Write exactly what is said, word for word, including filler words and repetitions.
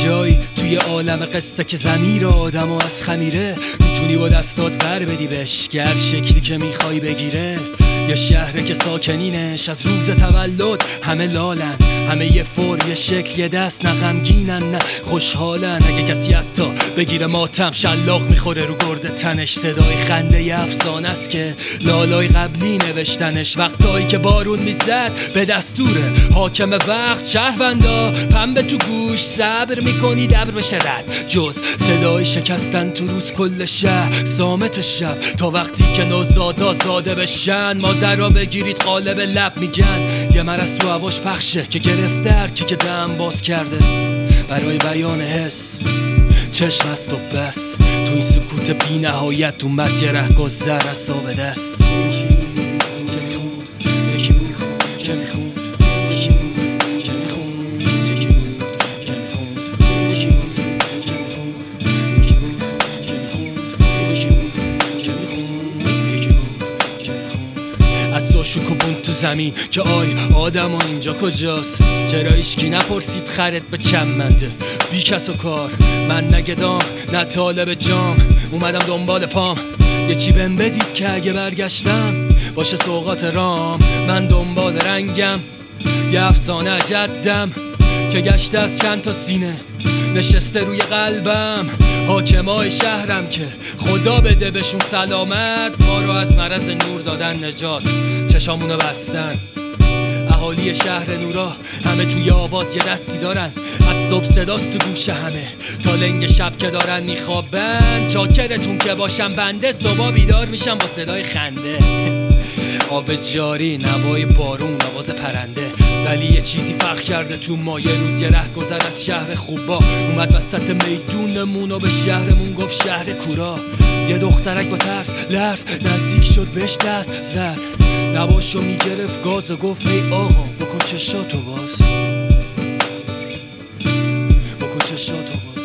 جایی توی عالم قصه که ضمیر آدمو از خمیره میتونی با دستات ور بدی بهش گر شکلی که میخوای بگیره. یه شهره که ساکنینش از روز تولد همه لالن، همه یه فرم، یه شکل، یه دست، نه غمگینن نه خوشحالن. اگه کسی حتی بگیره ماتم شلاق میخوره رو گرد تنش. صدای خنده ی افسانه است که لالای قبلی نوشتنش. وقتایی که بارون میزد به دستوره حاکم وقت شهروندا پنبه تو گوش صبر میکنی دبر بشه رد. جز صدای شکستن تو روز کل شهر صامت شب تا وقتی که نوزادا زاده بشن. مادر را بگیرید قالب لب میگن یه مرض تو هواش پخشه که گرفته هر کی که دم باز کرده برای بیان حس. چشم است و بس تو این سکوت بی نهایت اومد یه رهگاه زر از سا به دست. از ساشوک و بوند تو زمین که آی آدم و اینجا کجاست. چرا ایشکی نپرسید خرد به چمنده بی کس و کار. من نگدام نه طالب جام اومدم دنبال پام. یه چی بهم بدید که اگه برگشتم باشه سوقات رام. من دنبال رنگم یه افسانه جدم که گشته از چند تا سینه نشسته روی قلبم. حاکمای شهرم که خدا بده بهشون سلامت ما رو از مرض نور دادن نجات چشامونو بستن. اهالی شهر نورا همه توی آواز یه دستی دارن از صبح صداست تو گوشه همه تا لنگ شب که دارن میخوابن. چاکرتون که باشم بنده صبح بیدار میشم با صدای خنده. آب جاری نوای بارون آواز پرنده. ولی یه چیزی فرق کرده تو ما. یه روز یه ره گذر از شهر خوبا اومد وسط میدونمون و به شهرمون گفت شهر کورا. یه دخترک با ترس لرز نزدیک شد بهش دست زد نباشو میگرفت گاز و گفت ای آقا بکن چشاتو باز بکن چشاتو باز.